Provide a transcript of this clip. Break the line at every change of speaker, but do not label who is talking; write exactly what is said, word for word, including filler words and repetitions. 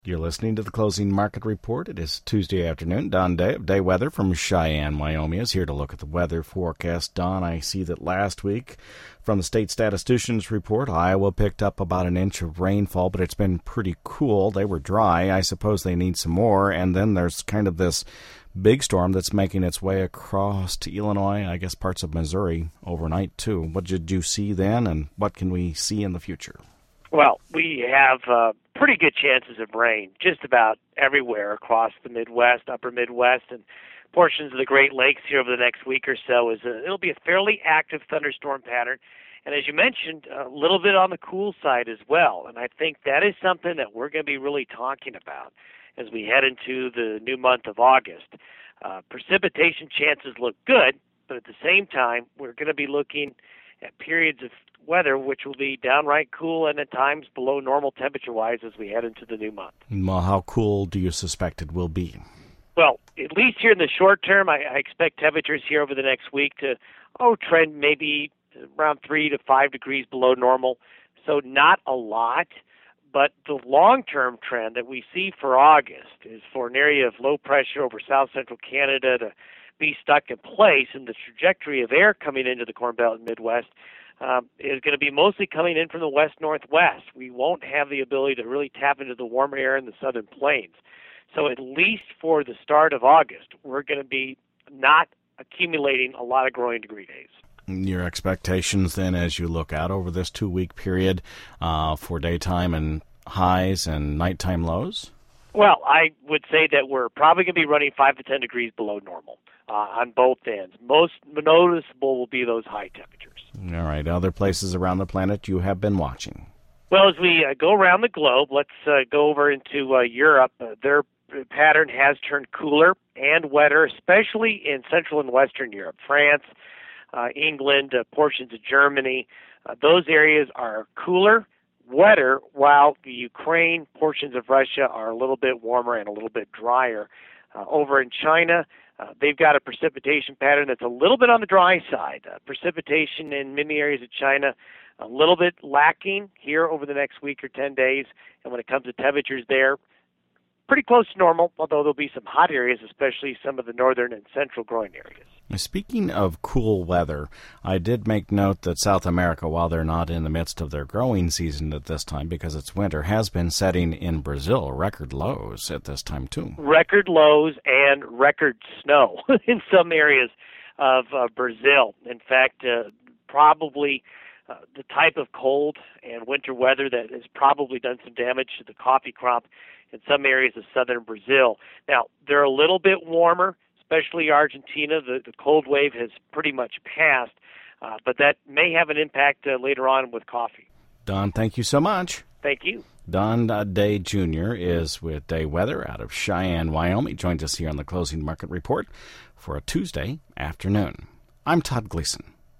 You're listening to the Closing Market Report. It is Tuesday afternoon. Don Day of Day Weather from Cheyenne, Wyoming is here to look at the weather forecast. Don, I see that last week from the state statistician's report, Iowa picked up about an inch of rainfall, but it's been pretty cool. They were dry. I suppose they need some more. And then there's kind of this big storm that's making its way across to Illinois, I guess parts of Missouri overnight too. What did you see then, and what can we see in the future?
Well, we have uh, pretty good chances of rain just about everywhere across the Midwest, upper Midwest, and portions of the Great Lakes here over the next week or so. Is a, it'll be a fairly active thunderstorm pattern. And as you mentioned, a little bit on the cool side as well. And I think that is something that we're going to be really talking about as we head into the new month of August. Uh, precipitation chances look good, but at the same time, we're going to be looking at periods of weather which will be downright cool and at times below normal temperature-wise as we head into the new month.
Well, how cool do you suspect it will be?
Well, at least here in the short term, I, I expect temperatures here over the next week to, oh, trend maybe around three to five degrees below normal. So not a lot, but the long-term trend that we see for August is for an area of low pressure over south central Canada to be stuck in place, and the trajectory of air coming into the Corn Belt and Midwest um, is going to be mostly coming in from the west-northwest. We won't have the ability to really tap into the warmer air in the southern plains. So at least for the start of August, we're going to be not accumulating a lot of growing degree days.
Your expectations then as you look out over this two-week period uh, for daytime and highs and nighttime lows?
Well, I would say that we're probably going to be running five to ten degrees below normal uh, on both ends. Most noticeable will be those high temperatures.
All right. Other places around the planet you have been watching?
Well, as we uh, go around the globe, let's uh, go over into uh, Europe. Uh, their pattern has turned cooler and wetter, especially in Central and Western Europe. France, uh, England, uh, portions of Germany. Uh, those areas are cooler, wetter, while the Ukraine, portions of Russia are a little bit warmer and a little bit drier. Uh, over in China, uh, they've got a precipitation pattern that's a little bit on the dry side. Uh, precipitation in many areas of China a little bit lacking here over the next week or ten days. And when it comes to temperatures there, pretty close to normal, although there'll be some hot areas, especially some of the northern and central growing areas.
Speaking of cool weather, I did make note that South America, while they're not in the midst of their growing season at this time because it's winter, has been setting in Brazil record lows at this time too.
Record lows and record snow in some areas of uh, Brazil. In fact, uh, probably uh, the type of cold and winter weather that has probably done some damage to the coffee crop in some areas of southern Brazil. Now, they're a little bit warmer, especially Argentina. The, the cold wave has pretty much passed, uh, but that may have an impact uh, later on with coffee.
Don, thank you so much.
Thank you.
Don Day Junior is with Day Weather out of Cheyenne, Wyoming. Joined us here on the Closing Market Report for a Tuesday afternoon. I'm Todd Gleason.